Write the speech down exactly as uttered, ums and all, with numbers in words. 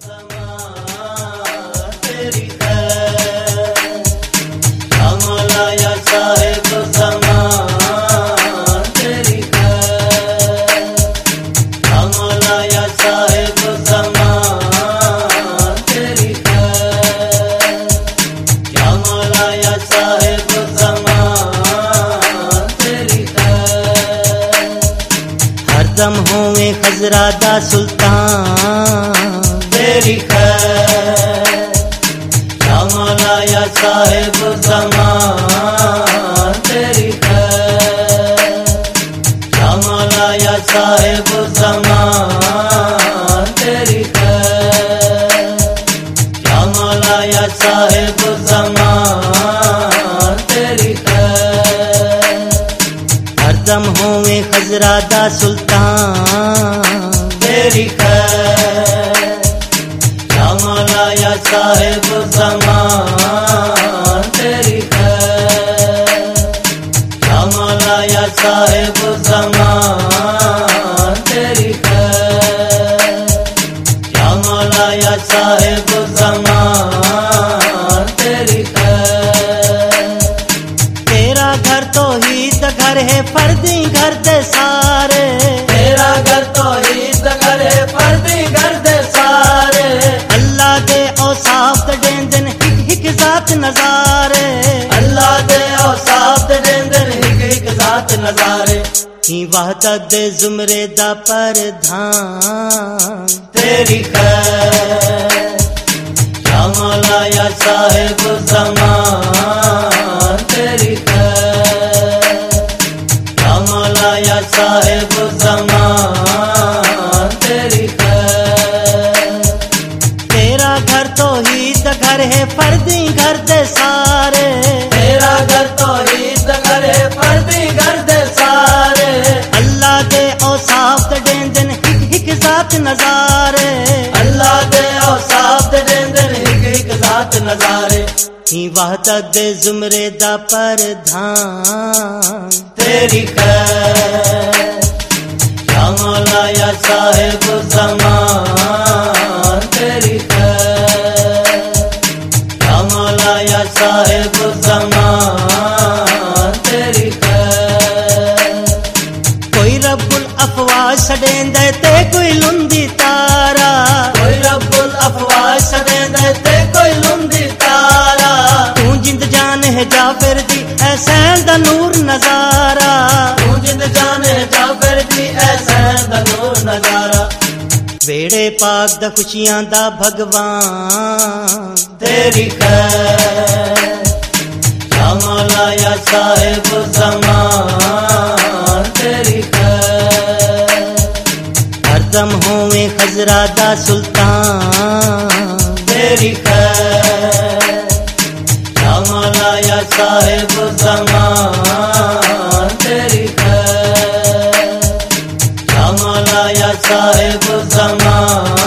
زمان تیری خیر یا مولا یا صاحب زمان تیری خیر یا مولا یا صاحب زمان تیری خیر یا مولا یا صاحب زمان تیری خیر ہر دم ہوئے خزرادہ سلطان تیری خیر یا مولا یا صاحب زمان تیری خیر یا مولا یا صاحب زمان تیری خیر یا مولا یا صاحب زمان تیری خیر ہر دم ہوئے خزرادہ سلطان تیری خیر یا مولا یا صاحب زمان تیری خیر یا مولا یا صاحب زمان تیری خیر یا مولا یا صاحب زمان تیری خیر تیرا گھر توحید گھر ہے فردی گھر دے سارے تیرا گھر توحید گھر ہے فردی گھر دے سارے اللہ دے اوصاف دین دن ہک ہک ذات نظارے اللہ دے اوصاف دین دن ہک ہک ذات نظارے ہی وحدت دے زمرے دا پردھان تیری خیر یا مولا یا صاحب زمان تیری خیر یا مولا یا صاحب زمان تیری خیر تیرا گھر توحید گھر ہے فردی گھر دے سارے تیرا گھر توحید گھر ہے فردی گھر دے سارے اللہ دے اوصاف دین دن ہک ہک ذات نظارے اللہ دے اوصاف دین دن ہک ہک ذات نظارے ہی وحدت دے زمرے دا پردھان تیری خیر یا مولا یا صاحب زمان تیری خیر یا مولا یا صاحب زمان تیری خیر کوئی رب الافواج سڈین دے تے کوئی لندی تارا کوئی رب الافواج سڈین دے تے کوئی لندی تارا تو جند جان ہے جعفر دی احسان دا نور نظارہ تو جند جان ہے جعفر دی احسان دا نور نظارہ ویڑے پاک دا خوشیاں دا بھگوان تیری خیر یا مولا یا صاحب زمان تیری خیر ہر دم ہوئے خزرادہ سلطان تیری خیر یا مولا یا صاحب زمان تیری خیر یا مولا یا صاحب زمان